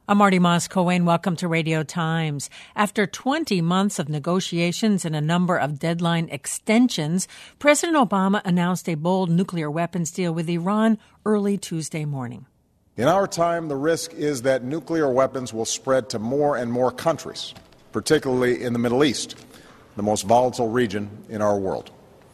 I'm Marty Moss-Cohen. Welcome to Radio Times. After 20 months of negotiations and a number of deadline extensions, President Obama announced a bold nuclear weapons deal with Iran early Tuesday morning. In our time, the risk is that nuclear weapons will spread to more and more countries, particularly in the Middle East, the most volatile region in our world.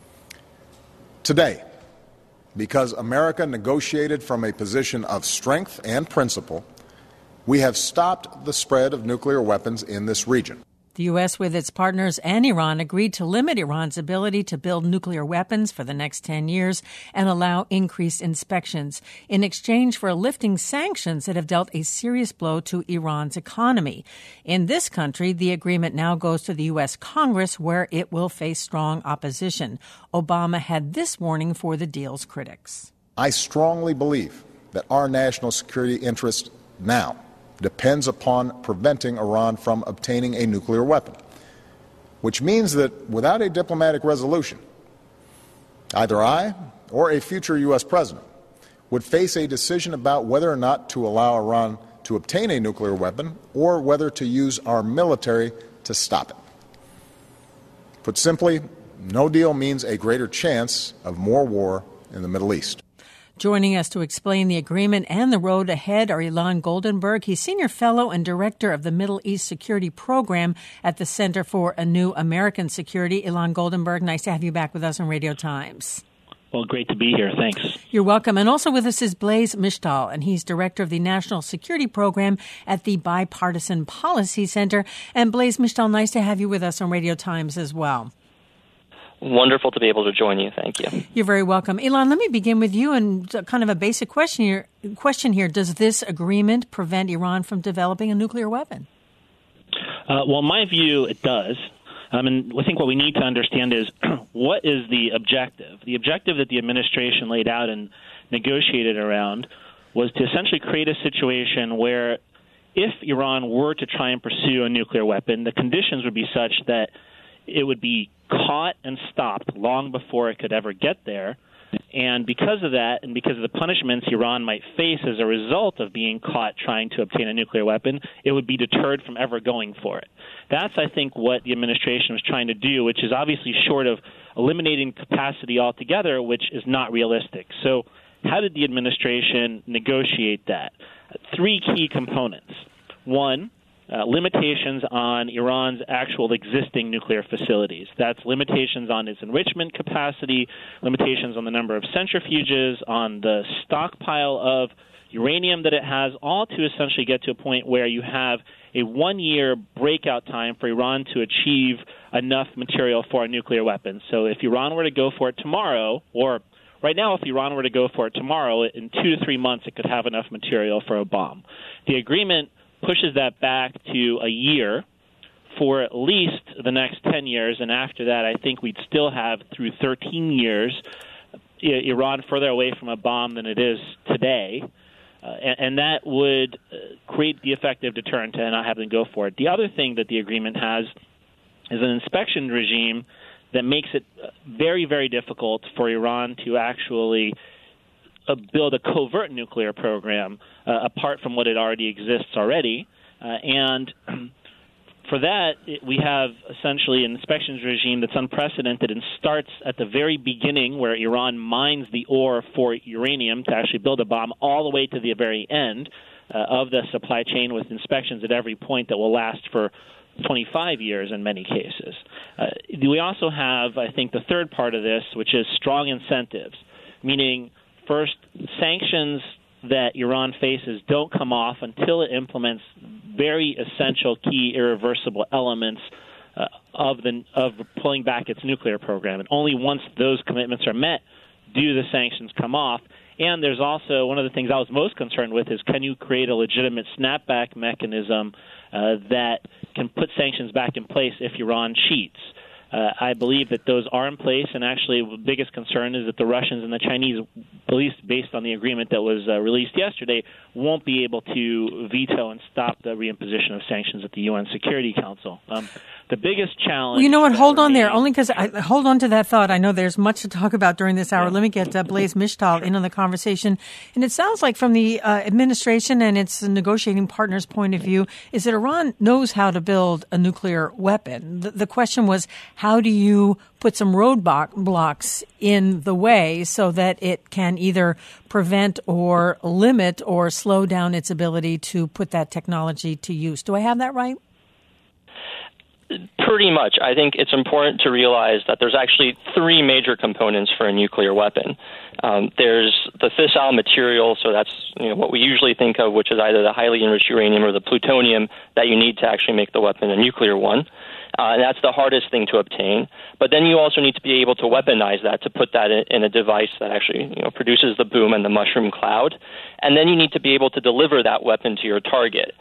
Today, because America negotiated from a position of strength and principle, we have stopped the spread of nuclear weapons in this region. The U.S., with its partners and Iran, agreed to limit Iran's ability to build nuclear weapons for the next 10 years and allow increased inspections in exchange for lifting sanctions that have dealt a serious blow to Iran's economy. In this country, the agreement now goes to the U.S. Congress, where it will face strong opposition. Obama had this warning for the deal's critics. I strongly believe that our national security interest now depends upon preventing Iran from obtaining a nuclear weapon, which means that without a diplomatic resolution, either I or a future U.S. president would face a decision about whether or not to allow Iran to obtain a nuclear weapon or whether to use our military to stop it. Put simply, no deal means a greater chance of more war in the Middle East. Joining us to explain the agreement and the road ahead are Ilan Goldenberg. He's Senior Fellow and Director of the Middle East Security Program at the Center for a New American Security. Ilan Goldenberg, nice to have you back with us on Radio Times. Well, great to be here. Thanks. You're welcome. And also with us is Blaise Mishtal, and he's Director of the National Security Program at the Bipartisan Policy Center. And Blaise Mishtal, nice to have you with us on Radio Times as well. Wonderful to be able to join you. Thank you. You're very welcome. Ilan, let me begin with you and kind of a basic question here. Does this agreement prevent Iran from developing a nuclear weapon? Well, in my view, it does. And I think what we need to understand is what is the objective? The objective that the administration laid out and negotiated around was to essentially create a situation where if Iran were to try and pursue a nuclear weapon, the conditions would be such that it would be caught and stopped long before it could ever get there. And because of that, and because of the punishments Iran might face as a result of being caught trying to obtain a nuclear weapon, it would be deterred from ever going for it. That's, I think, what the administration was trying to do, which is obviously short of eliminating capacity altogether, which is not realistic. So how did the administration negotiate that? Three key components. One, limitations on Iran's actual existing nuclear facilities. That's limitations on its enrichment capacity, limitations on the number of centrifuges, on the stockpile of uranium that it has, all to essentially get to a point where you have a one-year breakout time for Iran to achieve enough material for a nuclear weapon. So if Iran were to go for it tomorrow, or right now if Iran were to go for it tomorrow, in 2 to 3 months it could have enough material for a bomb. The agreement pushes that back to a year for at least the next 10 years, and after that I think we'd still have, through 13 years, Iran further away from a bomb than it is today, and that would create the effective deterrent to not having to go for it. The other thing that the agreement has is an inspection regime that makes it very, very difficult for Iran to actually build a covert nuclear program apart from what it already exists already. And for that, we have essentially an inspections regime that's unprecedented and starts at the very beginning where Iran mines the ore for uranium to actually build a bomb, all the way to the very end of the supply chain, with inspections at every point that will last for 25 years in many cases. We also have, I think, the third part of this, which is strong incentives, meaning first, sanctions that Iran faces don't come off until it implements very essential, key, irreversible elements of pulling back its nuclear program. And only once those commitments are met do the sanctions come off. And there's also, one of the things I was most concerned with is, can you create a legitimate snapback mechanism that can put sanctions back in place if Iran cheats? I believe that those are in place, and actually the biggest concern is that the Russians and the Chinese, at least based on the agreement that was released yesterday, won't be able to veto and stop the reimposition of sanctions at the UN Security Council. The biggest challenge... Well, you know what? Hold on there, only because hold on to that thought. I know there's much to talk about during this hour. Let me get Blaise Mishtal in on the conversation. And it sounds like from the administration and its negotiating partners' point of view is that Iran knows how to build a nuclear weapon. The question was, how do you put some roadblocks in the way so that it can either prevent or limit or slow down its ability to put that technology to use? Do I have that right? Pretty much. I think it's important to realize that there's actually three major components for a nuclear weapon. There's the fissile material, so that's what we usually think of, which is either the highly enriched uranium or the plutonium that you need to actually make the weapon a nuclear one. And that's the hardest thing to obtain. But then you also need to be able to weaponize that, to put that in a device that actually produces the boom and the mushroom cloud. And then you need to be able to deliver that weapon to your target.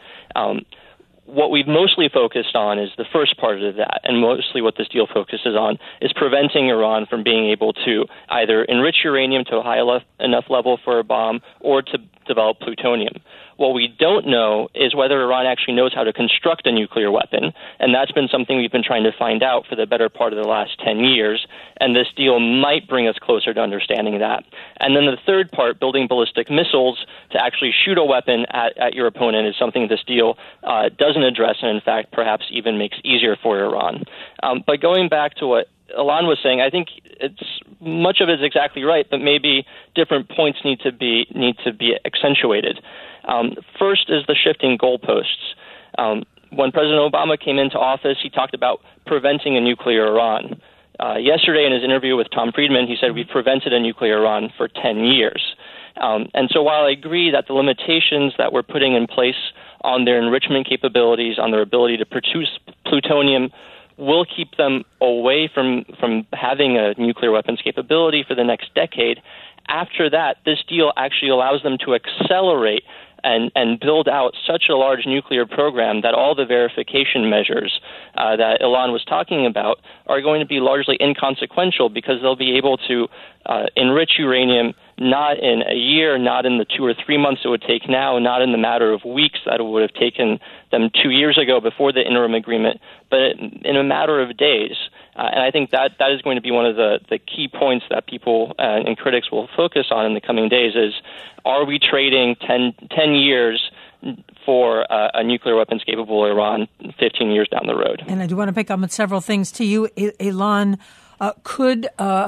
What we've mostly focused on is the first part of that, and mostly what this deal focuses on is preventing Iran from being able to either enrich uranium to a high enough level for a bomb or to develop plutonium. What we don't know is whether Iran actually knows how to construct a nuclear weapon, and that's been something we've been trying to find out for the better part of the last 10 years, and this deal might bring us closer to understanding that. And then the third part, building ballistic missiles to actually shoot a weapon at your opponent, is something this deal doesn't address, and in fact perhaps even makes easier for Iran. But going back to what Ilan was saying, I think much of it is exactly right, but maybe different points need to be accentuated. First is the shifting goalposts. When President Obama came into office, he talked about preventing a nuclear Iran. Yesterday in his interview with Tom Friedman, he said we've prevented a nuclear Iran for 10 years. And so while I agree that the limitations that we're putting in place on their enrichment capabilities, on their ability to produce plutonium, will keep them away from having a nuclear weapons capability for the next decade, after that, this deal actually allows them to accelerate and build out such a large nuclear program that all the verification measures that Ilan was talking about are going to be largely inconsequential, because they'll be able to enrich uranium not in a year, not in the 2 or 3 months it would take now, not in the matter of weeks that it would have taken them 2 years ago before the interim agreement, but in a matter of days. And I think that is going to be one of the key points that people and critics will focus on in the coming days is, are we trading 10 years for a nuclear weapons-capable Iran 15 years down the road? And I do want to pick up on several things to you. Ilan, could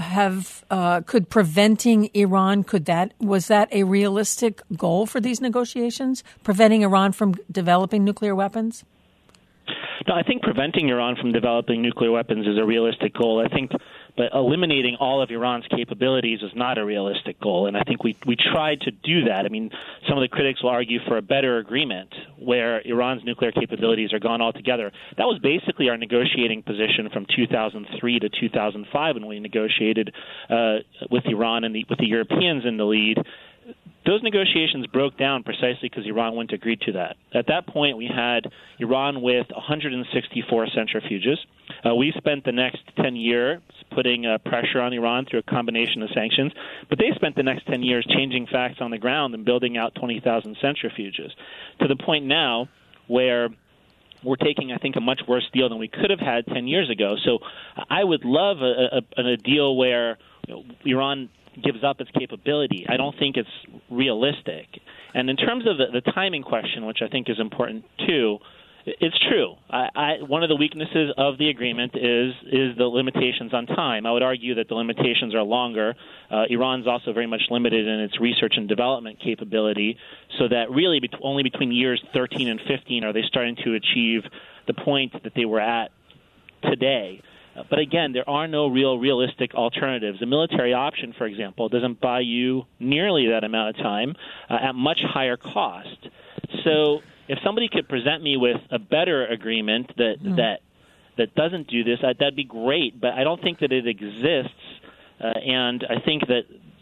preventing Iran, was that a realistic goal for these negotiations, preventing Iran from developing nuclear weapons? No, I think preventing Iran from developing nuclear weapons is a realistic goal. But eliminating all of Iran's capabilities is not a realistic goal, and I think we tried to do that. I mean, some of the critics will argue for a better agreement where Iran's nuclear capabilities are gone altogether. That was basically our negotiating position from 2003 to 2005 when we negotiated with Iran and with the Europeans in the lead. Those negotiations broke down precisely because Iran wouldn't agree to that. At that point, we had Iran with 164 centrifuges. We spent the next 10 years putting pressure on Iran through a combination of sanctions, but they spent the next 10 years changing facts on the ground and building out 20,000 centrifuges, to the point now where we're taking, I think, a much worse deal than we could have had 10 years ago. So I would love a deal where Iran gives up its capability. I don't think it's realistic. And in terms of the timing question, which I think is important too, it's true. One of the weaknesses of the agreement is the limitations on time. I would argue that the limitations are longer. Iran's also very much limited in its research and development capability, so that really only between years 13 and 15 are they starting to achieve the point that they were at today. But again, there are no realistic alternatives. The military option, for example, doesn't buy you nearly that amount of time at much higher cost. So if somebody could present me with a better agreement that doesn't do this, that'd be great. But I don't think that it exists, and I think that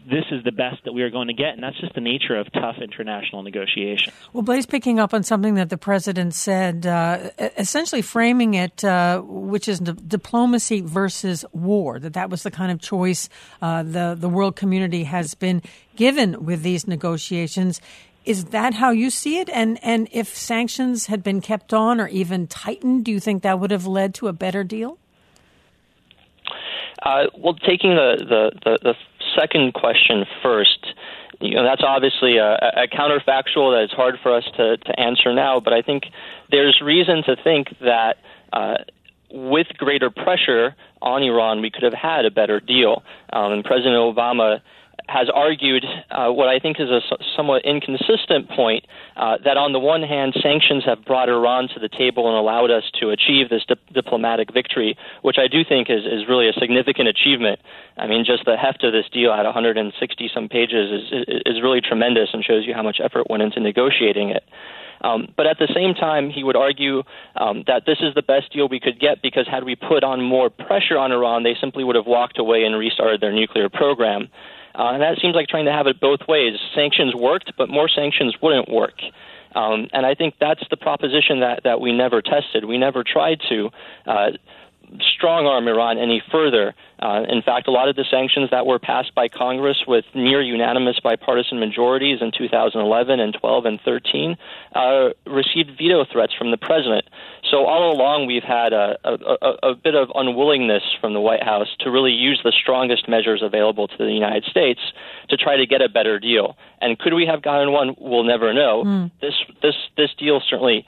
this is the best that we are going to get, and that's just the nature of tough international negotiations. Well, Blaise, picking up on something that the president said, essentially framing it, which is diplomacy versus war, that was the kind of choice the world community has been given with these negotiations. Is that how you see it? And if sanctions had been kept on or even tightened, do you think that would have led to a better deal? Well, taking the second question first, that's obviously a counterfactual that is hard for us to answer now, but I think there's reason to think that with greater pressure on Iran, we could have had a better deal. And President Obama has argued what I think is a somewhat inconsistent point, that on the one hand, sanctions have brought Iran to the table and allowed us to achieve this diplomatic victory, which I do think is really a significant achievement. I mean, just the heft of this deal at 160-some pages is really tremendous and shows you how much effort went into negotiating it. But at the same time, he would argue that this is the best deal we could get because had we put on more pressure on Iran, they simply would have walked away and restarted their nuclear program. And that seems like trying to have it both ways. Sanctions worked, but more sanctions wouldn't work. And I think that's the proposition that we never tested. We never tried to strong-arm Iran any further. In fact, a lot of the sanctions that were passed by Congress with near-unanimous bipartisan majorities in 2011 and 12 and 13 received veto threats from the president. So all along we've had a bit of unwillingness from the White House to really use the strongest measures available to the United States to try to get a better deal. And could we have gotten one? We'll never know. This deal certainly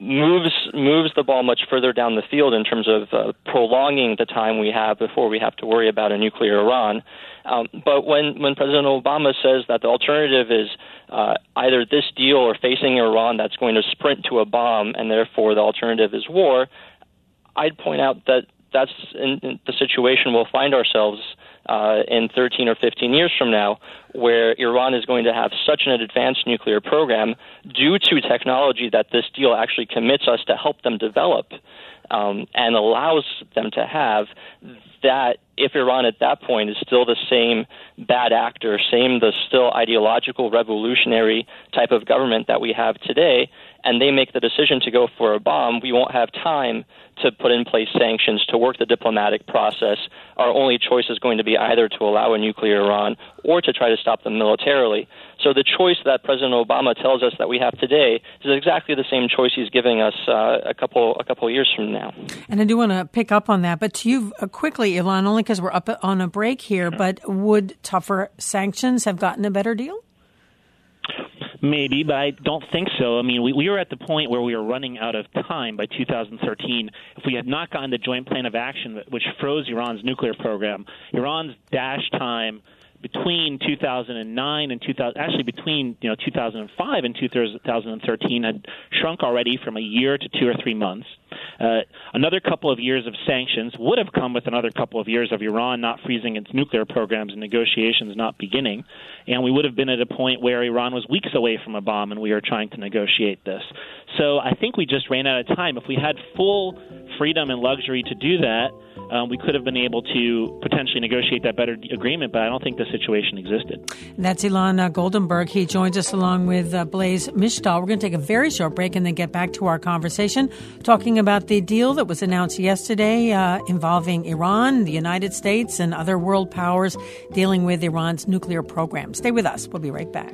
moves the ball much further down the field in terms of prolonging the time we have before we have to worry about a nuclear Iran. But when President Obama says that the alternative is either this deal or facing Iran that's going to sprint to a bomb and therefore the alternative is war, I'd point out that that's in the situation we'll find ourselves in 13 or 15 years from now, where Iran is going to have such an advanced nuclear program due to technology that this deal actually commits us to help them develop and allows them to have, that if Iran at that point is still the same bad actor, the still ideological revolutionary type of government that we have today, and they make the decision to go for a bomb, we won't have time to put in place sanctions to work the diplomatic process. Our only choice is going to be either to allow a nuclear Iran or to try to stop them militarily. So the choice that President Obama tells us that we have today is exactly the same choice he's giving us a couple of years from now. And I do want to pick up on that, but to you quickly, Ilan, only because we're up on a break here, but would tougher sanctions have gotten a better deal? Maybe, but I don't think so. I mean, we were at the point where we were running out of time by 2013. If we had not gotten the Joint Plan of Action, which froze Iran's nuclear program, Iran's dash time between 2009 and between 2005 and 2013 had shrunk already from a year to 2 or 3 months. Another couple of years of sanctions would have come with another couple of years of Iran not freezing its nuclear programs and negotiations not beginning, and we would have been at a point where Iran was weeks away from a bomb and we were trying to negotiate this. So I think we just ran out of time. If we had full freedom and luxury to do that, we could have been able to potentially negotiate that better agreement, but I don't think the situation existed. That's Ilan Goldenberg. He joins us along with Blaise Mishtal. We're going to take a very short break and then get back to our conversation, talking about the deal that was announced yesterday involving Iran, the United States, and other world powers dealing with Iran's nuclear program. Stay with us. We'll be right back.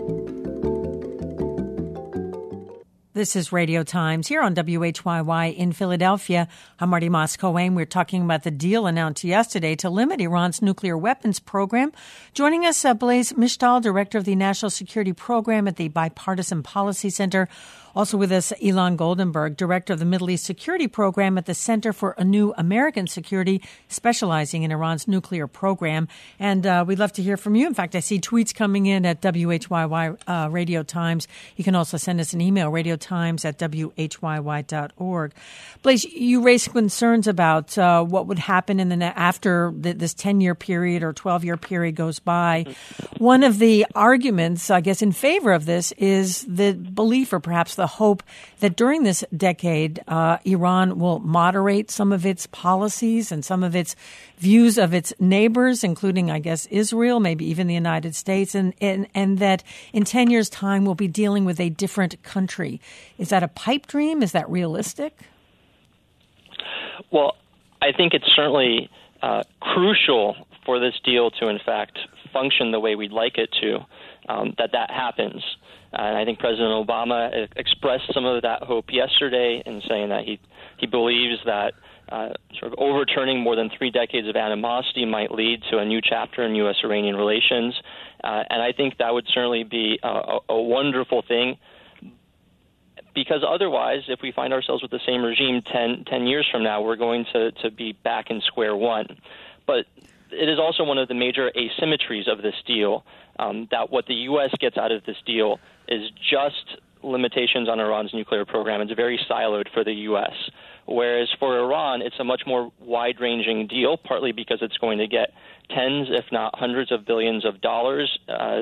This is Radio Times here on WHYY in Philadelphia. I'm Marty Moss-Cohen. We're talking about the deal announced yesterday to limit Iran's nuclear weapons program. Joining us, Blaise Mishtal, Director of the National Security Program at the Bipartisan Policy Center. Also with us, Ilan Goldenberg, Director of the Middle East Security Program at the Center for a New American Security, specializing in Iran's nuclear program. And we'd love to hear from you. In fact, I see tweets coming in at WHYY Radio Times. You can also send us an email, radiotimes@whyy.org. Blaise, you raised concerns about what would happen after this 10-year period or 12-year period goes by. One of the arguments, I guess, in favor of this is the belief, or perhaps the the hope that during this decade, Iran will moderate some of its policies and some of its views of its neighbors, including, I guess, Israel, maybe even the United States, and that in 10 years' time we'll be dealing with a different country. Is that a pipe dream? Is that realistic? Well, I think it's certainly crucial for this deal to, in fact, function the way we'd like it to, that happens. And I think President Obama expressed some of that hope yesterday in saying that he believes that sort of overturning more than 3 decades of animosity might lead to a new chapter in U.S.-Iranian relations. And I think that would certainly be a wonderful thing, because otherwise, if we find ourselves with the same regime 10 years from now, we're going to be back in square one. But it is also one of the major asymmetries of this deal, that what the U.S. gets out of this deal is just limitations on Iran's nuclear program. It's very siloed for the U.S., whereas for Iran, it's a much more wide-ranging deal, partly because it's going to get tens, if not hundreds of billions of dollars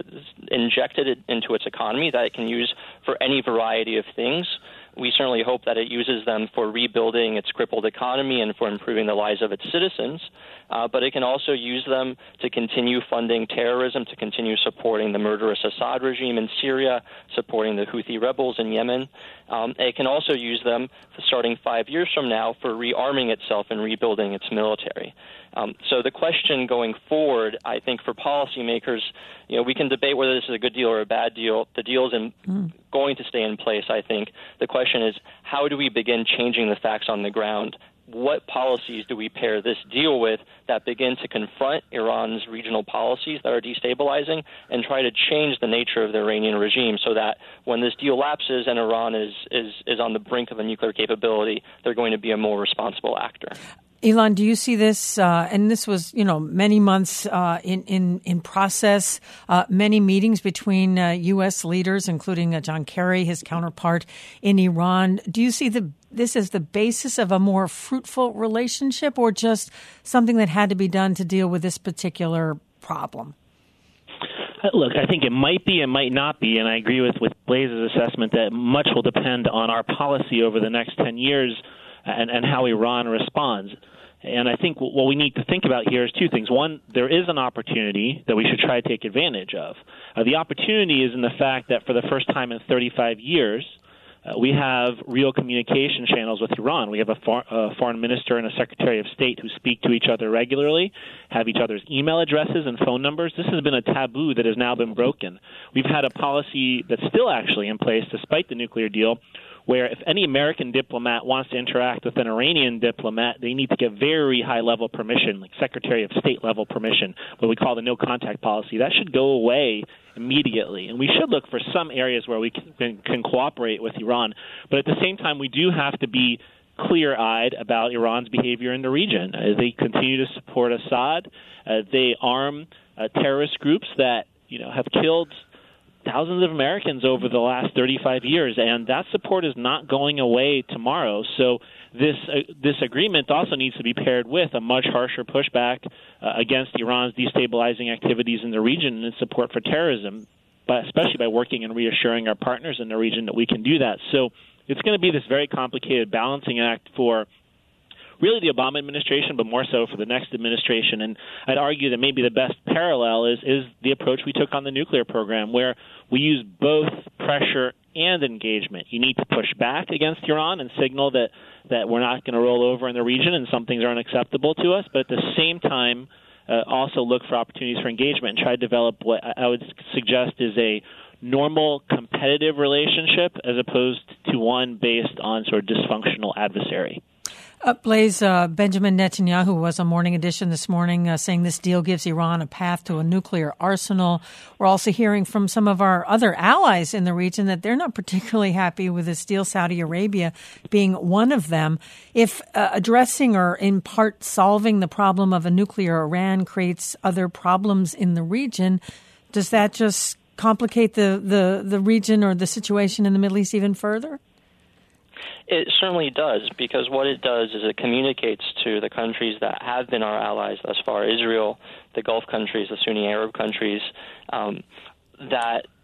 injected into its economy that it can use for any variety of things. We certainly hope that it uses them for rebuilding its crippled economy and for improving the lives of its citizens. But it can also use them to continue funding terrorism, to continue supporting the murderous Assad regime in Syria, supporting the Houthi rebels in Yemen. It can also use them, starting 5 years from now, for rearming itself and rebuilding its military. So the question going forward, I think, for policymakers, we can debate whether this is a good deal or a bad deal. The deal is going to stay in place, I think. The question is, how do we begin changing the facts on the ground? What policies do we pair this deal with that begin to confront Iran's regional policies that are destabilizing and try to change the nature of the Iranian regime so that when this deal lapses and Iran is on the brink of a nuclear capability, they're going to be a more responsible actor? Ilan, do you see this? And this was, many months in process, many meetings between U.S. leaders, including John Kerry, his counterpart in Iran. Do you see this as the basis of a more fruitful relationship, or just something that had to be done to deal with this particular problem? Look, I think it might be, it might not be, and I agree with Blaze's assessment that much will depend on our policy over the next 10 years and how Iran responds. And I think what we need to think about here is two things. One, there is an opportunity that we should try to take advantage of. The opportunity is in the fact that for the first time in 35 years, we have real communication channels with Iran. We have a foreign minister and a secretary of state who speak to each other regularly, have each other's email addresses and phone numbers. This has been a taboo that has now been broken. We've had a policy that's still actually in place despite the nuclear deal, where if any American diplomat wants to interact with an Iranian diplomat, they need to get very high-level permission, like Secretary of State-level permission, what we call the no-contact policy. That should go away immediately. And we should look for some areas where we can cooperate with Iran. But at the same time, we do have to be clear-eyed about Iran's behavior in the region. They continue to support Assad. They arm terrorist groups that have killed thousands of Americans over the last 35 years, and that support is not going away tomorrow. So this agreement also needs to be paired with a much harsher pushback against Iran's destabilizing activities in the region and support for terrorism, but especially by working and reassuring our partners in the region that we can do that. So it's going to be this very complicated balancing act for really the Obama administration, but more so for the next administration. And I'd argue that maybe the best parallel is the approach we took on the nuclear program, where we use both pressure and engagement. You need to push back against Iran and signal that we're not going to roll over in the region and some things are unacceptable to us, but at the same time also look for opportunities for engagement and try to develop what I would suggest is a normal competitive relationship as opposed to one based on sort of dysfunctional adversary. Blaze, Benjamin Netanyahu was on Morning Edition this morning saying this deal gives Iran a path to a nuclear arsenal. We're also hearing from some of our other allies in the region that they're not particularly happy with this deal, Saudi Arabia being one of them. If addressing or in part solving the problem of a nuclear Iran creates other problems in the region, does that just complicate the region or the situation in the Middle East even further? It certainly does, because what it does is it communicates to the countries that have been our allies thus far, Israel, the Gulf countries, the Sunni Arab countries, that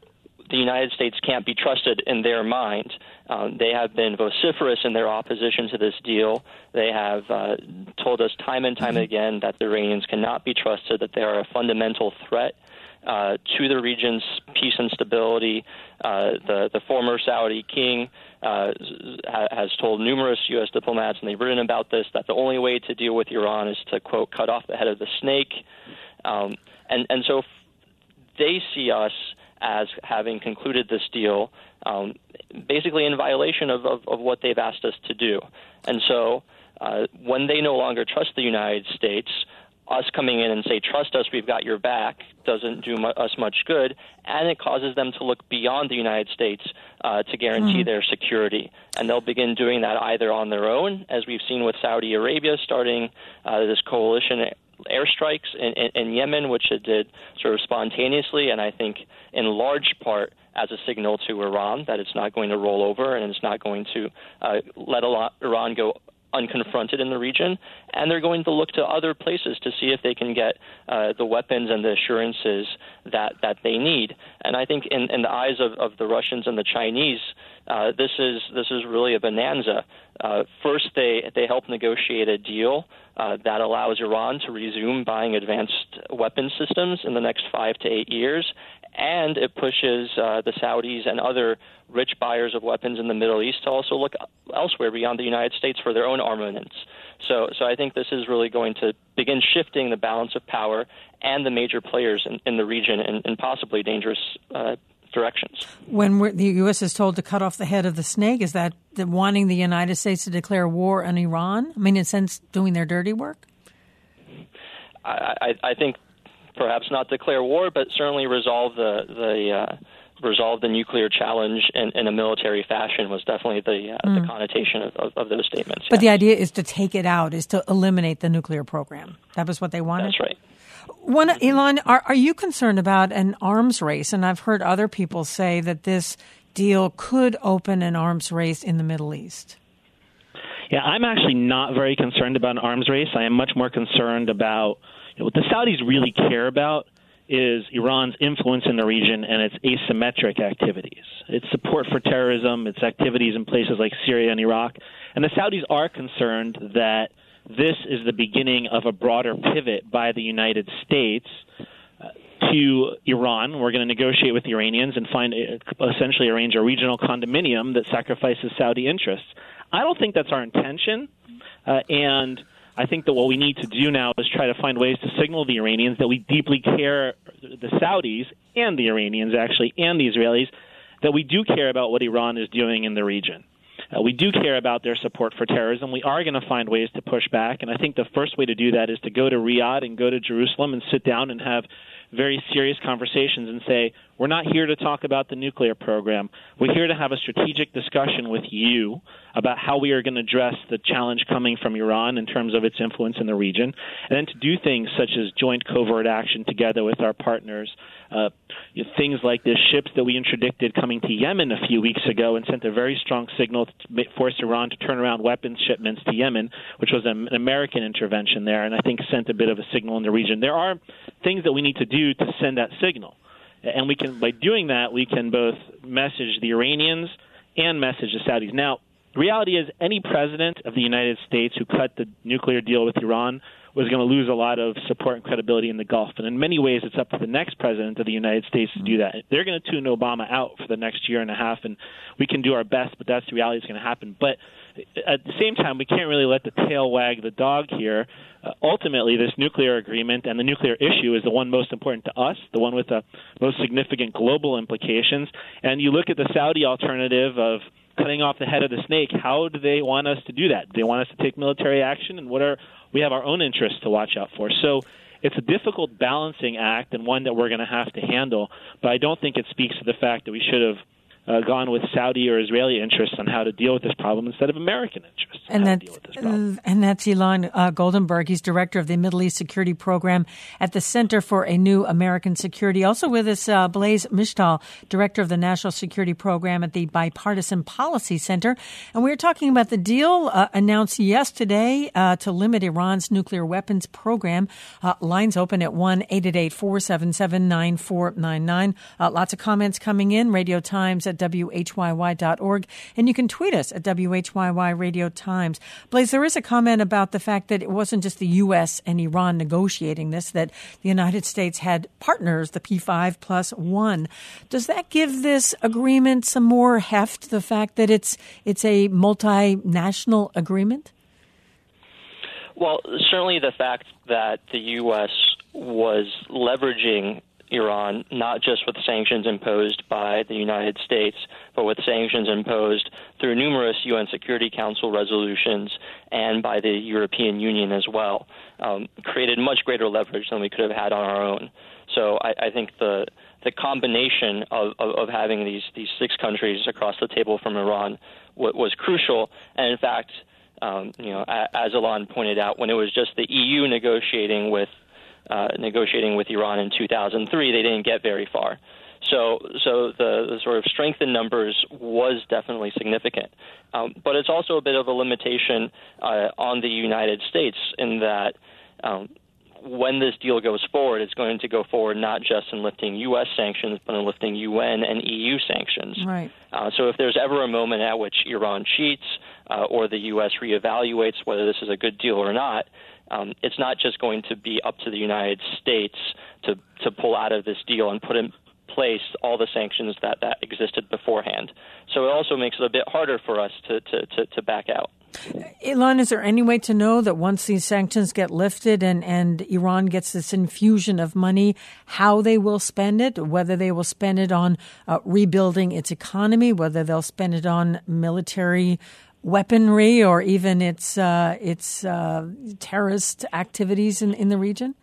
the United States can't be trusted in their mind. They have been vociferous in their opposition to this deal. They have told us time and time again that the Iranians cannot be trusted, that they are a fundamental threat to the region's peace and stability. The former Saudi king has told numerous U.S. diplomats, and they've written about this, that the only way to deal with Iran is to, quote, cut off the head of the snake. And so they see us as having concluded this deal basically in violation of what they've asked us to do. And so when they no longer trust the United States, us coming in and say, trust us, we've got your back, doesn't do us much good, and it causes them to look beyond the United States to guarantee their security. And they'll begin doing that either on their own, as we've seen with Saudi Arabia starting this coalition airstrikes in Yemen, which it did sort of spontaneously, and I think in large part as a signal to Iran that it's not going to roll over and it's not going to let Iran go unconfronted in the region, and they're going to look to other places to see if they can get the weapons and the assurances that they need. And I think in the eyes of the Russians and the Chinese, this is really a bonanza. First, they help negotiate a deal that allows Iran to resume buying advanced weapon systems in the next 5 to 8 years, and it pushes the Saudis and other rich buyers of weapons in the Middle East to also look elsewhere beyond the United States for their own armaments. So I think this is really going to begin shifting the balance of power and the major players in the region in possibly dangerous directions. When the U.S. is told to cut off the head of the snake, is that wanting the United States to declare war on Iran? I mean, in a sense, doing their dirty work? I think perhaps not declare war, but certainly resolve the nuclear challenge in a military fashion was definitely the connotation of those statements. But the idea is to take it out, is to eliminate the nuclear program. That was what they wanted? That's right. Ilan, are you concerned about an arms race? And I've heard other people say that this deal could open an arms race in the Middle East. Yeah, I'm actually not very concerned about an arms race. I am much more concerned about what the Saudis really care about is Iran's influence in the region and its asymmetric activities, its support for terrorism, its activities in places like Syria and Iraq. And the Saudis are concerned that this is the beginning of a broader pivot by the United States to Iran. We're going to negotiate with the Iranians and essentially arrange a regional condominium that sacrifices Saudi interests. I don't think that's our intention, and I think that what we need to do now is try to find ways to signal the Iranians that we deeply care, the Saudis and the Iranians actually, and the Israelis, that we do care about what Iran is doing in the region. We do care about their support for terrorism. We are going to find ways to push back, and I think the first way to do that is to go to Riyadh and go to Jerusalem and sit down and have very serious conversations and say, we're not here to talk about the nuclear program. We're here to have a strategic discussion with you about how we are going to address the challenge coming from Iran in terms of its influence in the region, and then to do things such as joint covert action together with our partners, things like the ships that we interdicted coming to Yemen a few weeks ago and sent a very strong signal to force Iran to turn around weapons shipments to Yemen, which was an American intervention there, and I think sent a bit of a signal in the region. There are things that we need to do to send that signal. And we can, by doing that, we can both message the Iranians and message the Saudis. Now, the reality is any president of the United States who cut the nuclear deal with Iran was going to lose a lot of support and credibility in the Gulf. And in many ways, it's up to the next president of the United States to do that. They're going to tune Obama out for the next year and a half, and we can do our best, but that's the reality that's going to happen. But at the same time, we can't really let the tail wag the dog here. Ultimately, this nuclear agreement and the nuclear issue is the one most important to us, the one with the most significant global implications. And you look at the Saudi alternative of cutting off the head of the snake. How do they want us to do that? Do they want us to take military action? And we have our own interests to watch out for. So it's a difficult balancing act and one that we're going to have to handle. But I don't think it speaks to the fact that we should have gone with Saudi or Israeli interests on how to deal with this problem instead of American interests on how to deal with this problem. And that's Ilan Goldenberg. He's director of the Middle East Security Program at the Center for a New American Security. Also with us, Blaise Mishtal, director of the National Security Program at the Bipartisan Policy Center. And we were talking about the deal announced yesterday to limit Iran's nuclear weapons program. Lines open at 1-888-477-9499. Lots of comments coming in. Radio Times at WHYY.org. And you can tweet us at WHYY Radio Times. Blaise, there is a comment about the fact that it wasn't just the U.S. and Iran negotiating this, that the United States had partners, the P5+1. Does that give this agreement some more heft, the fact that it's a multinational agreement? Well, certainly the fact that the U.S. was leveraging Iran, not just with sanctions imposed by the United States, but with sanctions imposed through numerous UN Security Council resolutions and by the European Union as well, created much greater leverage than we could have had on our own. So I think the combination of having these 6 countries across the table from Iran was crucial. And in fact, as Ilan pointed out, when it was just the EU negotiating with Iran in 2003, they didn't get very far. So the sort of strength in numbers was definitely significant. But it's also a bit of a limitation on the United States in that when this deal goes forward, it's going to go forward not just in lifting U.S. sanctions, but in lifting UN and EU sanctions. Right. So if there's ever a moment at which Iran cheats or the U.S. reevaluates whether this is a good deal or not, it's not just going to be up to the United States to pull out of this deal and put in place all the sanctions that existed beforehand. So it also makes it a bit harder for us to back out. Ilan, is there any way to know that once these sanctions get lifted and Iran gets this infusion of money, how they will spend it, whether they will spend it on rebuilding its economy, whether they'll spend it on military weaponry or even its terrorist activities in the region?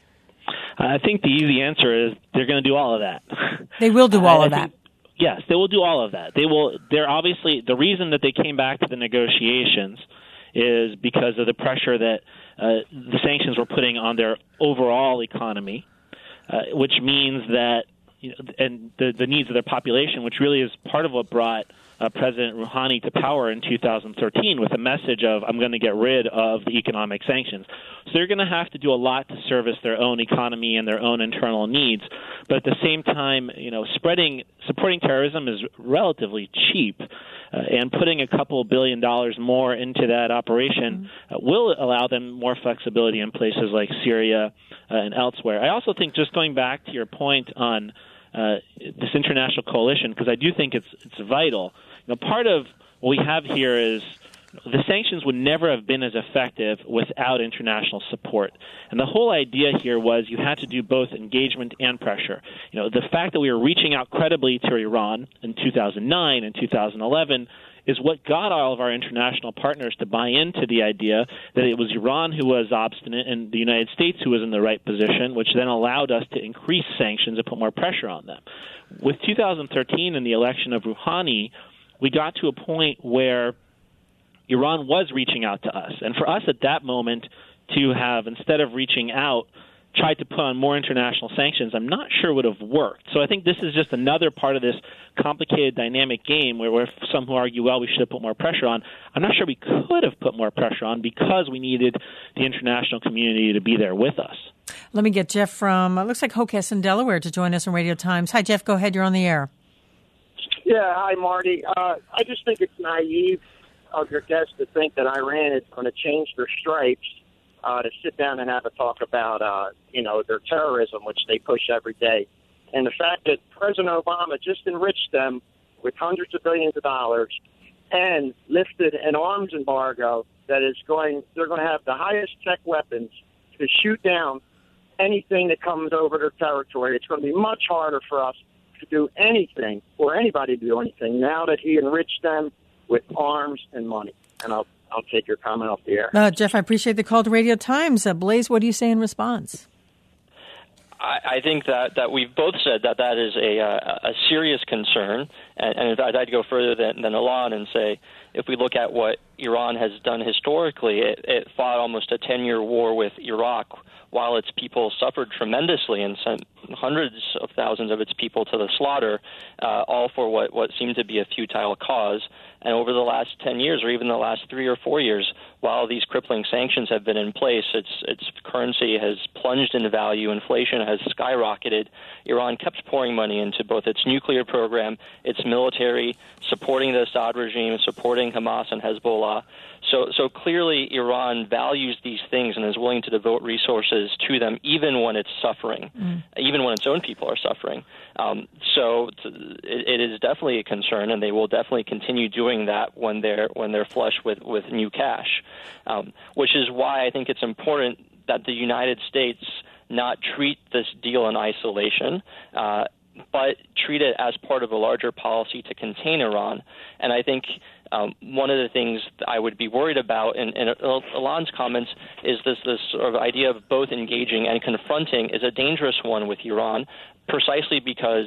I think the easy answer is they're going to do all of that. They will do all of that. Yes, they will do all of that. They're obviously, the reason that they came back to the negotiations is because of the pressure that the sanctions were putting on their overall economy, which means that, and the needs of their population, which really is part of what brought President Rouhani to power in 2013 with a message of, I'm going to get rid of the economic sanctions. So they're going to have to do a lot to service their own economy and their own internal needs. But at the same time, supporting terrorism is relatively cheap, and putting a couple $1 billion more into that operation will allow them more flexibility in places like Syria and elsewhere. I also think, just going back to your point on this international coalition, because I do think it's vital. Part of what we have here is the sanctions would never have been as effective without international support. And the whole idea here was you had to do both engagement and pressure. The fact that we were reaching out credibly to Iran in 2009 and 2011 is what got all of our international partners to buy into the idea that it was Iran who was obstinate and the United States who was in the right position, which then allowed us to increase sanctions and put more pressure on them. With 2013 and the election of Rouhani, we got to a point where Iran was reaching out to us. And for us at that moment to have, instead of reaching out, tried to put on more international sanctions, I'm not sure would have worked. So I think this is just another part of this complicated dynamic game where some who argue, well, we should have put more pressure on. I'm not sure we could have put more pressure on because we needed the international community to be there with us. Let me get Jeff from, looks like Hocus in Delaware, to join us on Radio Times. Hi, Jeff. Go ahead. You're on the air. Yeah, hi, Marty. I just think it's naive of your guest to think that Iran is going to change their stripes to sit down and have a talk about, their terrorism, which they push every day. And the fact that President Obama just enriched them with hundreds of billions of dollars and lifted an arms embargo that they're going to have the highest tech weapons to shoot down anything that comes over their territory. It's going to be much harder for us to do anything or anybody to do anything now that he enriched them with arms and money. And I'll take your comment off the air. Jeff, I appreciate the call to Radio Times. Blaise, what do you say in response? I think that we've both said that is a serious concern, And in fact, I'd go further than Ilan and say, if we look at what Iran has done historically, it fought almost a 10-year war with Iraq while its people suffered tremendously and sent hundreds of thousands of its people to the slaughter, all for what seemed to be a futile cause. And over the last 10 years, or even the last 3 or 4 years, while these crippling sanctions have been in place, its currency has plunged in value, inflation has skyrocketed. Iran kept pouring money into both its nuclear program, its military, supporting the Assad regime, supporting Hamas and Hezbollah. So clearly Iran values these things and is willing to devote resources to them, even when it's suffering, even when its own people are suffering. So it is definitely a concern, and they will definitely continue doing that when they're flush with new cash, which is why I think it's important that the United States not treat this deal in isolation, but treat it as part of a larger policy to contain Iran. And I think one of the things I would be worried about in Ilan's comments is this sort of idea of both engaging and confronting is a dangerous one with Iran, precisely because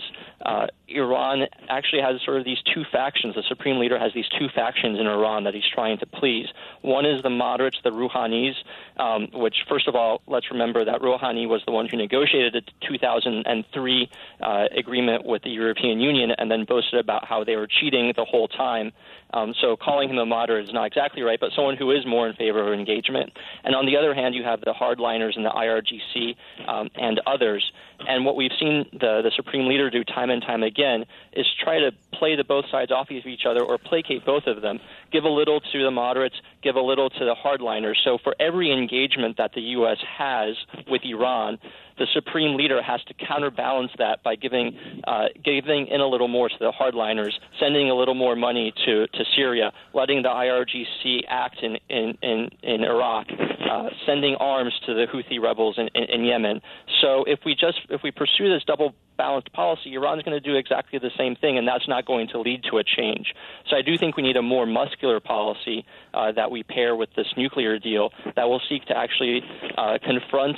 Iran actually has sort of these two factions. The supreme leader has these two factions in Iran that he's trying to please. One is the moderates, the Rouhanis, which, first of all, let's remember that Rouhani was the one who negotiated the 2003 agreement with the European Union and then boasted about how they were cheating the whole time. So calling him a moderate is not exactly right, but someone who is more in favor of engagement. And on the other hand, you have the hardliners in the IRGC and others. And what we've seen the supreme leader do time and time again is try to play the both sides off of each other or placate both of them, give a little to the moderates, give a little to the hardliners. So for every engagement that the U.S. has with Iran, the supreme leader has to counterbalance that by giving in a little more to the hardliners, sending a little more money to Syria, letting the IRGC act in Iraq, sending arms to the Houthi rebels in Yemen. So if we pursue this double balanced policy, Iran's going to do exactly the same thing, and that's not going to lead to a change. So I do think we need a more muscular policy that we pair with this nuclear deal that will seek to actually confront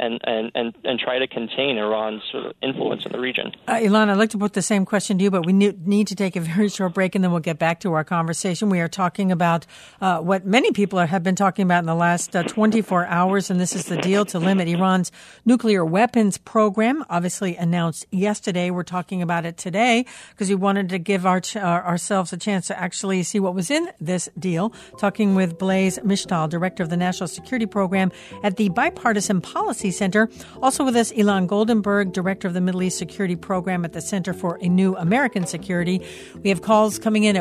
and try to contain Iran's sort of influence in the region. Ilan, I'd like to put the same question to you, but we need to take a very short break, and then we'll get back to our conversation. We are talking about what many people have been talking about in the last 24 hours, and this is the deal to limit Iran's nuclear weapons program, obviously announced yesterday. We're talking about it today because we wanted to give ourselves a chance to actually see what was in this deal. Talking with Blaise Mishtal, Director of the National Security Program at the Bipartisan Policy Center. Also with us, Ilan Goldenberg, Director of the Middle East Security Program at the Center for a New American Security. We have calls coming in at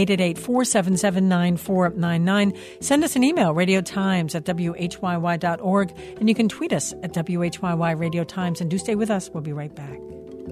1-888-477-9499. Send us an email, radiotimes@whyy.org, and you can tweet us at WHYY Radio Times. And do stay with us. We'll be right back.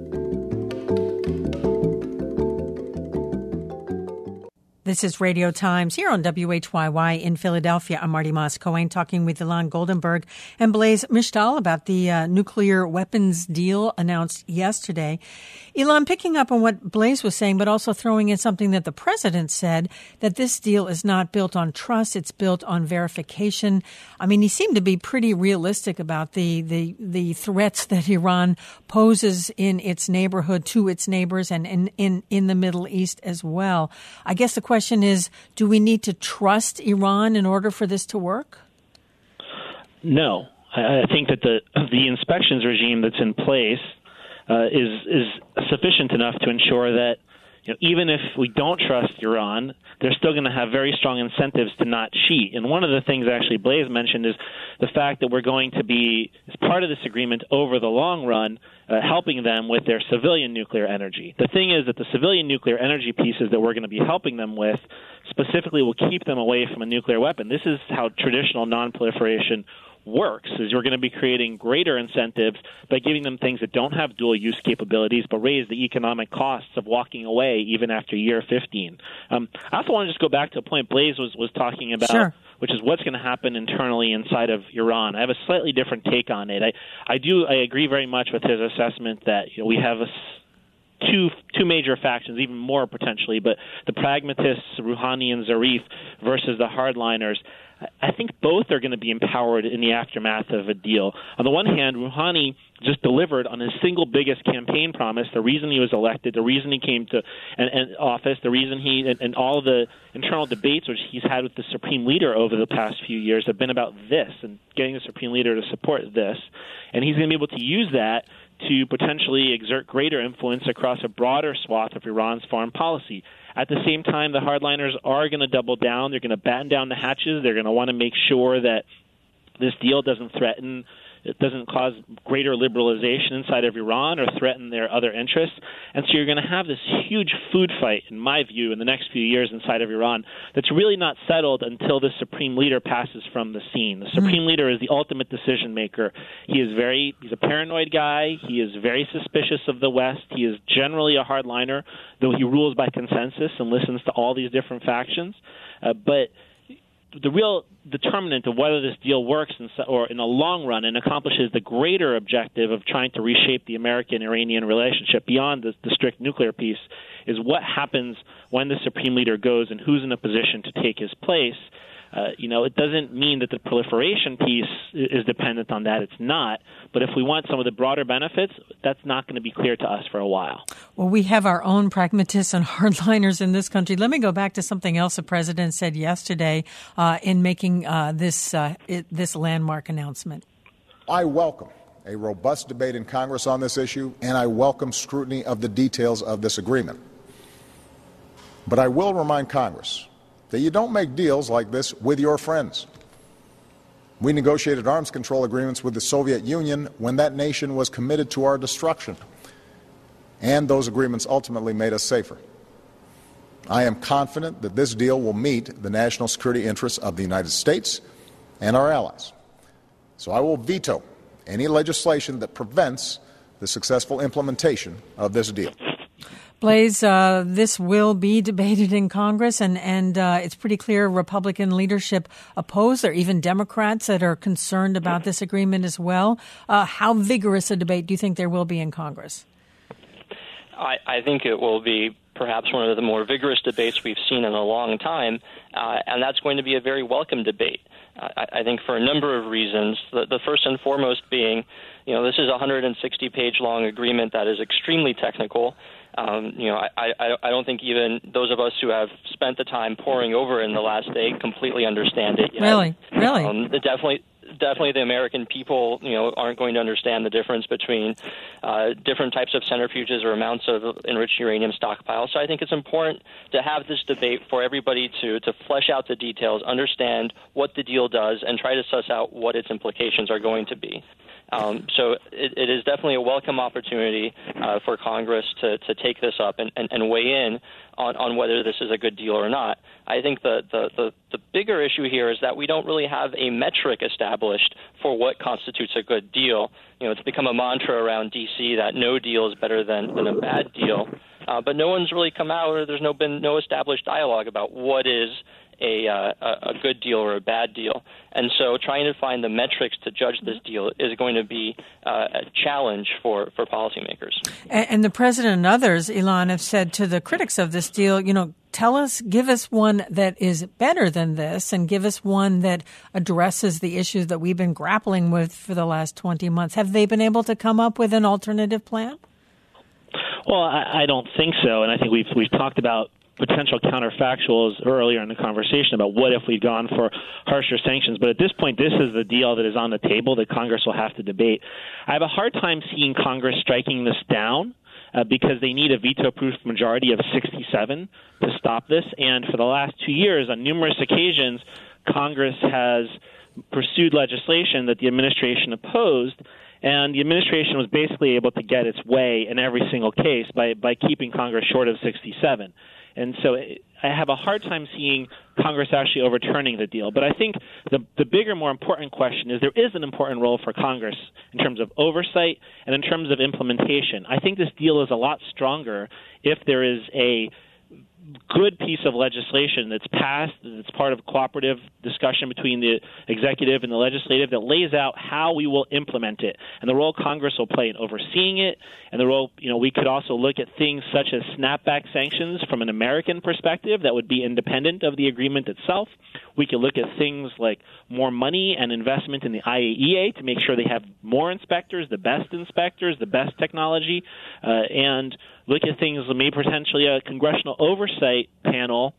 This is Radio Times here on WHYY in Philadelphia. I'm Marty Moss-Cohen talking with Ilan Goldenberg and Blaise Mishtal about the nuclear weapons deal announced yesterday. Ilan, picking up on what Blaise was saying, but also throwing in something that the president said, that this deal is not built on trust, it's built on verification. I mean, he seemed to be pretty realistic about the threats that Iran poses in its neighborhood to its neighbors and in the Middle East as well. I guess the question is, do we need to trust Iran in order for this to work? No. I think that the inspections regime that's in place is sufficient enough to ensure that even if we don't trust Iran, they're still going to have very strong incentives to not cheat. And one of the things actually Blaise mentioned is the fact that we're going to be, as part of this agreement over the long run, helping them with their civilian nuclear energy. The thing is that the civilian nuclear energy pieces that we're going to be helping them with specifically will keep them away from a nuclear weapon. This is how traditional nonproliferation works, is you're going to be creating greater incentives by giving them things that don't have dual use capabilities but raise the economic costs of walking away even after year 15. I also want to just go back to a point Blaise was talking about, sure, which is what's going to happen internally inside of Iran. I have a slightly different take on it. I agree very much with his assessment that we have two major factions, even more potentially, but the pragmatists, Rouhani and Zarif, versus the hardliners. I think both are going to be empowered in the aftermath of a deal. On the one hand, Rouhani just delivered on his single biggest campaign promise, the reason he was elected, the reason he came to office, the reason and all the internal debates which he's had with the Supreme Leader over the past few years have been about this and getting the Supreme Leader to support this. And he's going to be able to use that to potentially exert greater influence across a broader swath of Iran's foreign policy. At the same time, the hardliners are going to double down. They're going to batten down the hatches. They're going to want to make sure that this deal doesn't cause greater liberalization inside of Iran or threaten their other interests. And so you're going to have this huge food fight, in my view, in the next few years inside of Iran that's really not settled until the Supreme Leader passes from the scene. The Supreme Leader is the ultimate decision maker. He's a paranoid guy. He is very suspicious of the West. He is generally a hardliner, though he rules by consensus and listens to all these different factions. But the real determinant of whether this deal works or in the long run and accomplishes the greater objective of trying to reshape the American-Iranian relationship beyond the strict nuclear piece is what happens when the Supreme Leader goes and who's in a position to take his place. It doesn't mean that the proliferation piece is dependent on that. It's not. But if we want some of the broader benefits, that's not going to be clear to us for a while. Well, we have our own pragmatists and hardliners in this country. Let me go back to something else the president said yesterday in making this landmark announcement. I welcome a robust debate in Congress on this issue, and I welcome scrutiny of the details of this agreement. But I will remind Congress that you don't make deals like this with your friends. We negotiated arms control agreements with the Soviet Union when that nation was committed to our destruction, and those agreements ultimately made us safer. I am confident that this deal will meet the national security interests of the United States and our allies. So I will veto any legislation that prevents the successful implementation of this deal. Blaise, this will be debated in Congress, and it's pretty clear Republican leadership oppose. There are even Democrats that are concerned about this agreement as well. How vigorous a debate do you think there will be in Congress? I think it will be perhaps one of the more vigorous debates we've seen in a long time, and that's going to be a very welcome debate. I think for a number of reasons. The first and foremost being, this is a 160-page long agreement that is extremely technical. I don't think even those of us who have spent the time poring over it in the last day completely understand it yet. Really? Definitely the American people, aren't going to understand the difference between different types of centrifuges or amounts of enriched uranium stockpiles. So I think it's important to have this debate for everybody to flesh out the details, understand what the deal does, and try to suss out what its implications are going to be. So it is definitely a welcome opportunity for Congress to take this up and weigh in on whether this is a good deal or not. I think the bigger issue here is that we don't really have a metric established for what constitutes a good deal. It's become a mantra around D.C. that no deal is better than a bad deal. But no one's really come out, or there's been no established dialogue about what is a good deal or a bad deal. And so trying to find the metrics to judge this deal is going to be a challenge for policymakers. And the president and others, Ilan, have said to the critics of this deal, give us one that is better than this, and give us one that addresses the issues that we've been grappling with for the last 20 months. Have they been able to come up with an alternative plan? Well, I don't think so, and I think we've talked about potential counterfactuals earlier in the conversation about what if we'd gone for harsher sanctions. But at this point, this is the deal that is on the table that Congress will have to debate. I have a hard time seeing Congress striking this down because they need a veto-proof majority of 67 to stop this. And for the last 2 years, on numerous occasions, Congress has pursued legislation that the administration opposed, and the administration was basically able to get its way in every single case by keeping Congress short of 67. And so I have a hard time seeing Congress actually overturning the deal. But I think the bigger, more important question is there is an important role for Congress in terms of oversight and in terms of implementation. I think this deal is a lot stronger if there is a good piece of legislation that's passed, that's part of cooperative discussion between the executive and the legislative that lays out how we will implement it and the role Congress will play in overseeing it, and the role, we could also look at things such as snapback sanctions from an American perspective that would be independent of the agreement itself. We could look at things like more money and investment in the IAEA to make sure they have more inspectors, the best technology, and look at things that may potentially a congressional oversight panel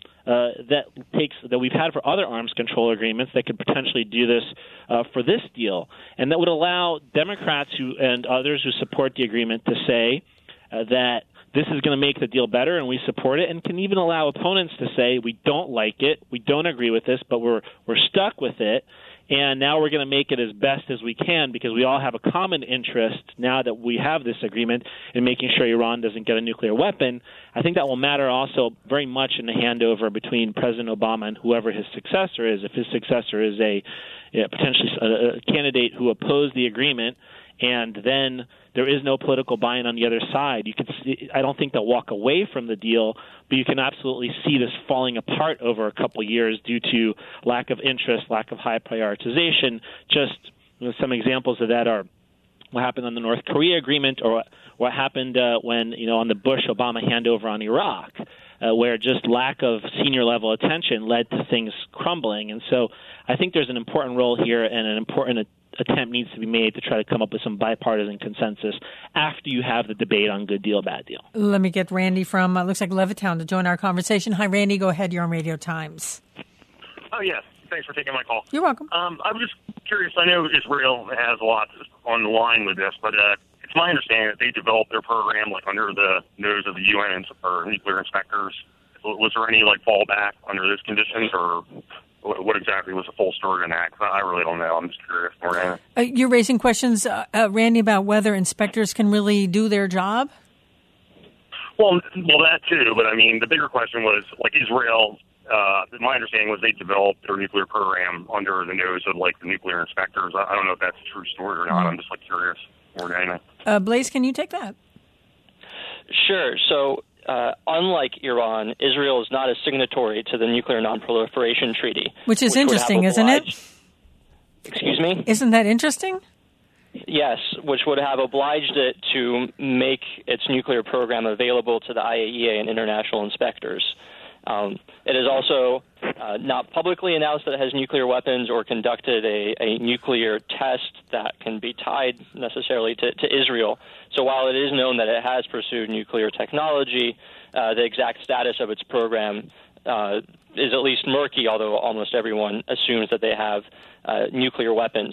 that we've had for other arms control agreements that could potentially do this for this deal, and that would allow Democrats and others who support the agreement to say that this is going to make the deal better and we support it, and can even allow opponents to say we don't like it, we don't agree with this, but we're stuck with it. And now we're going to make it as best as we can because we all have a common interest now that we have this agreement in making sure Iran doesn't get a nuclear weapon. I think that will matter also very much in the handover between President Obama and whoever his successor is. If his successor is potentially a candidate who opposed the agreement, and then there is no political buy-in on the other side, I don't think they'll walk away from the deal, but you can absolutely see this falling apart over a couple of years due to lack of interest, lack of high prioritization. Just some examples of that are what happened on the North Korea agreement, or what happened when on the Bush-Obama handover on Iraq, where just lack of senior-level attention led to things crumbling. And so I think there's an important role here, and an important attempt needs to be made to try to come up with some bipartisan consensus after you have the debate on good deal, bad deal. Let me get Randy from, looks like Levittown, to join our conversation. Hi, Randy. Go ahead. You're on Radio Times. Oh, yes. Thanks for taking my call. You're welcome. I'm just curious. I know Israel has a lot on the line with this, but it's my understanding that they developed their program under the nose of the UN or nuclear inspectors. Was there any fallback under those conditions, or what exactly was the full story on that? I really don't know. I'm just curious more than that. You're raising questions, Randy, about whether inspectors can really do their job? Well, that too. But I mean, the bigger question was Israel. My understanding was they developed their nuclear program under the nose of the nuclear inspectors. I don't know if that's a true story or not. I'm just curious more than anything. Blaze, can you take that? Sure. So, unlike Iran, Israel is not a signatory to the Nuclear Non-Proliferation Treaty. Which is interesting, isn't it? Excuse me? Isn't that interesting? Yes, which would have obliged it to make its nuclear program available to the IAEA and international inspectors. It has also not publicly announced that it has nuclear weapons or conducted a nuclear test that can be tied necessarily to Israel. So while it is known that it has pursued nuclear technology, the exact status of its program is at least murky, although almost everyone assumes that they have nuclear weapons.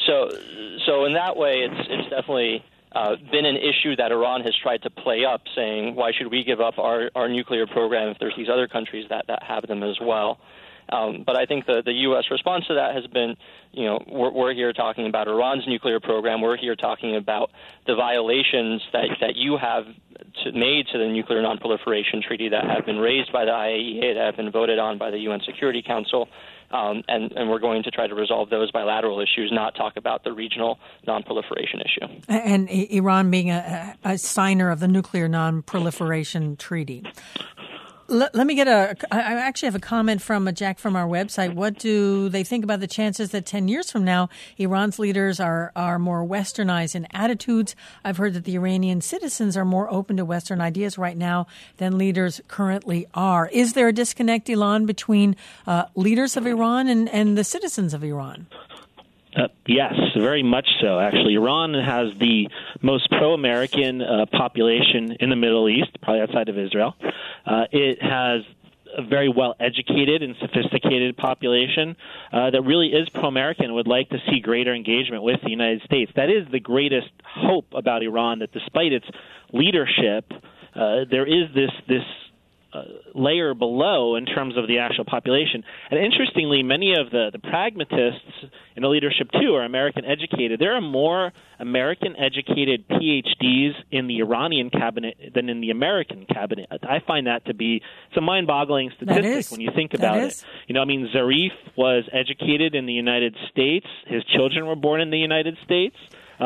So in that way, it's definitely been an issue that Iran has tried to play up, saying, why should we give up our nuclear program if there's these other countries that have them as well? But I think the U.S. response to that has been, we're here talking about Iran's nuclear program. We're here talking about the violations that you have made to the Nuclear Non-Proliferation Treaty that have been raised by the IAEA, that have been voted on by the UN Security Council. And we're going to try to resolve those bilateral issues, not talk about the regional non-proliferation issue. And Iran being a signer of the Nuclear Non-Proliferation Treaty. Let me get I actually have a comment from Jack from our website. What do they think about the chances that 10 years from now, Iran's leaders are more westernized in attitudes? I've heard that the Iranian citizens are more open to Western ideas right now than leaders currently are. Is there a disconnect, Ilan, between leaders of Iran and the citizens of Iran? Yes, very much so, actually. Iran has the most pro-American population in the Middle East, probably outside of Israel. It has a very well-educated and sophisticated population that really is pro-American and would like to see greater engagement with the United States. That is the greatest hope about Iran, that despite its leadership, there is this layer below in terms of the actual population. And interestingly, many of the pragmatists in the leadership, too, are American-educated. There are more American-educated PhDs in the Iranian cabinet than in the American cabinet. I find that to be a mind-boggling statistic when you think about it. Zarif was educated in the United States. His children were born in the United States.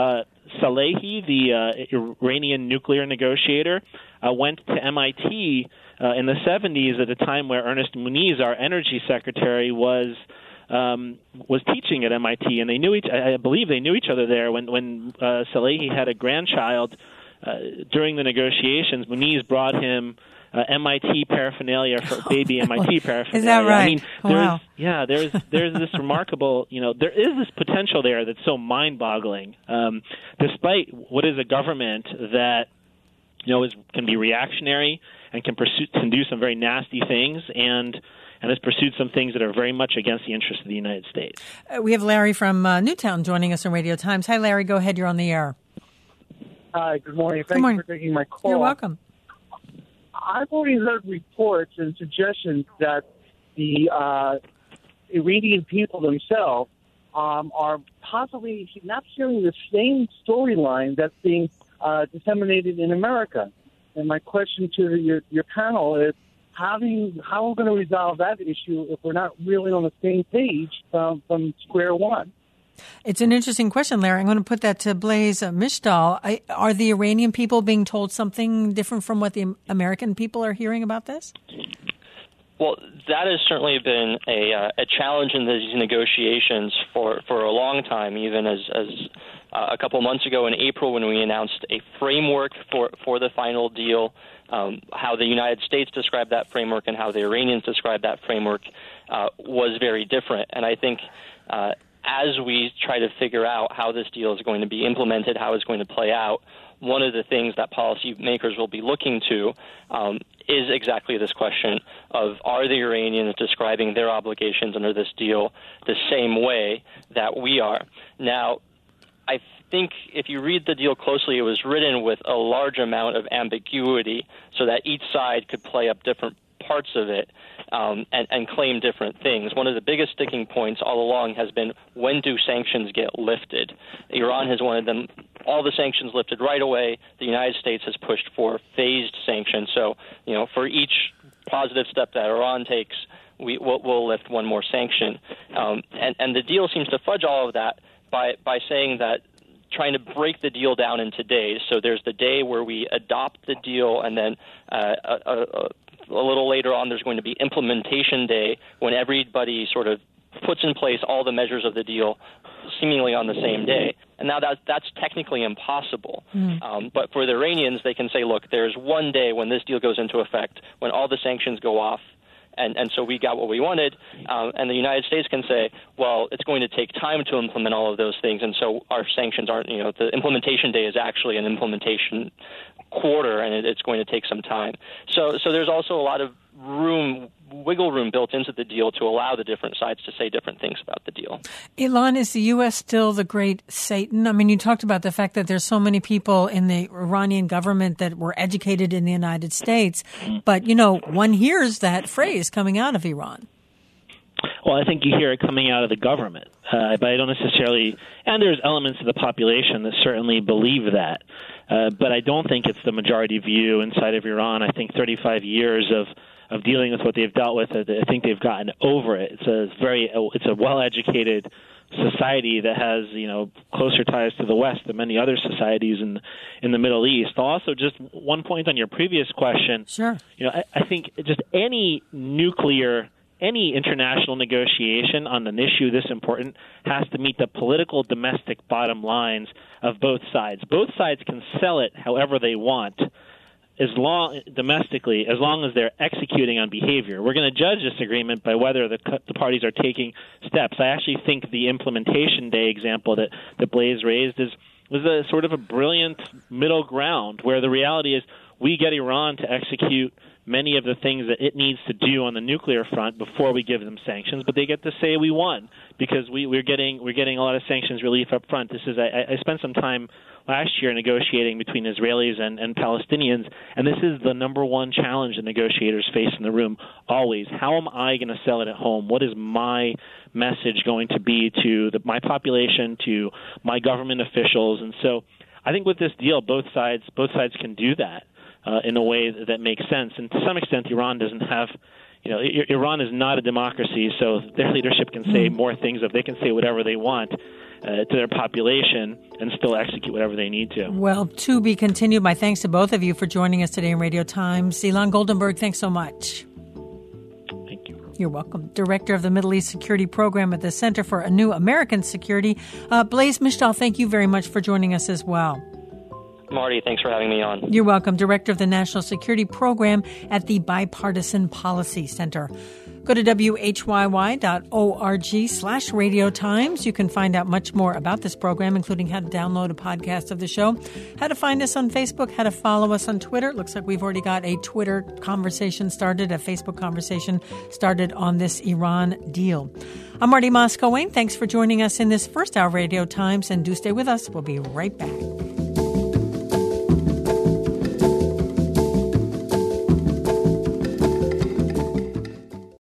Salehi, the Iranian nuclear negotiator, went to MIT in the 70s at a time where Ernest Moniz, our energy secretary, was teaching at MIT, and I believe they knew each other there. When Salehi had a grandchild during the negotiations, Moniz brought him MIT paraphernalia for baby MIT paraphernalia. Is that right? I mean, wow. there's this remarkable, there is this potential there that's so mind-boggling. Despite what is a government that can be reactionary and can do some very nasty things and has pursued some things that are very much against the interests of the United States. We have Larry from Newtown joining us on Radio Times. Hi, Larry. Go ahead. You're on the air. Hi. Good morning. Thank you for taking my call. You're welcome. I've already heard reports and suggestions that the Iranian people themselves are possibly not sharing the same storyline that's being disseminated in America. And my question to your panel is, how are we going to resolve that issue if we're not really on the same page from square one? It's an interesting question, Larry. I'm going to put that to Blaise Mishtal. Are the Iranian people being told something different from what the American people are hearing about this? Well, that has certainly been a challenge in these negotiations for a long time, even as a couple months ago in April when we announced a framework for the final deal. How the United States described that framework and how the Iranians described that framework was very different. And I think as we try to figure out how this deal is going to be implemented, how it's going to play out, one of the things that policymakers will be looking to is exactly this question of, are the Iranians describing their obligations under this deal the same way that we are? Now, I think if you read the deal closely, it was written with a large amount of ambiguity so that each side could play up different parts of it and claim different things. One of the biggest sticking points all along has been, when do sanctions get lifted? Iran has wanted them, all the sanctions lifted right away. The United States has pushed for phased sanctions. So, for each positive step that Iran takes, we'll lift one more sanction. And the deal seems to fudge all of that by saying that, trying to break the deal down into days. So there's the day where we adopt the deal, and then a little later on there's going to be implementation day, when everybody sort of puts in place all the measures of the deal seemingly on the same day. And now that's technically impossible. But for the Iranians, they can say, look, there's one day when this deal goes into effect, when all the sanctions go off, and so we got what we wanted. And the United States can say, well, it's going to take time to implement all of those things, and so our sanctions aren't, the implementation day is actually an implementation quarter, and it's going to take some time. So there's also a lot of wiggle room built into the deal to allow the different sides to say different things about the deal. Ilan, is the U.S. still the great Satan? I mean, you talked about the fact that there's so many people in the Iranian government that were educated in the United States, but, one hears that phrase coming out of Iran. Well, I think you hear it coming out of the government, but I don't necessarily, and there's elements of the population that certainly believe that, but I don't think it's the majority view inside of Iran. I think 35 years of dealing with what they've dealt with, I think they've gotten over it. It's a well-educated society that has, closer ties to the West than many other societies in the Middle East. Also, just one point on your previous question. Sure. I think just any international negotiation on an issue this important has to meet the political domestic bottom lines of both sides. Both sides can sell it however they want, as long as they're executing on behavior. We're going to judge this agreement by whether the parties are taking steps. I actually think the implementation day example that Blaise raised was a sort of a brilliant middle ground, where the reality is we get Iran to execute many of the things that it needs to do on the nuclear front before we give them sanctions, but they get to say we won because we're getting a lot of sanctions relief up front. I spent some time last year negotiating between Israelis and Palestinians, and this is the number one challenge the negotiators face in the room always. How am I going to sell it at home? What is my message going to be to my population, to my government officials? And so I think with this deal, both sides can do that in a way that makes sense. And to some extent, Iran doesn't have, Iran is not a democracy, so their leadership can say more things. They can say whatever they want. to their population and still execute whatever they need to. Well, to be continued. My thanks to both of you for joining us today in Radio Times. Ilan Goldenberg, thanks so much. Thank you. You're welcome. Director of the Middle East Security Program at the Center for a New American Security. Blaise Mishtal, thank you very much for joining us as well. Marty, thanks for having me on. You're welcome. Director of the National Security Program at the Bipartisan Policy Center. Go to whyy.org/Radio Times. You can find out much more about this program, including how to download a podcast of the show, how to find us on Facebook, how to follow us on Twitter. It looks like we've already got a Twitter conversation started, a Facebook conversation started on this Iran deal. I'm Marty Moscow-Wayne. Thanks for joining us in this first hour of Radio Times, and do stay with us. We'll be right back.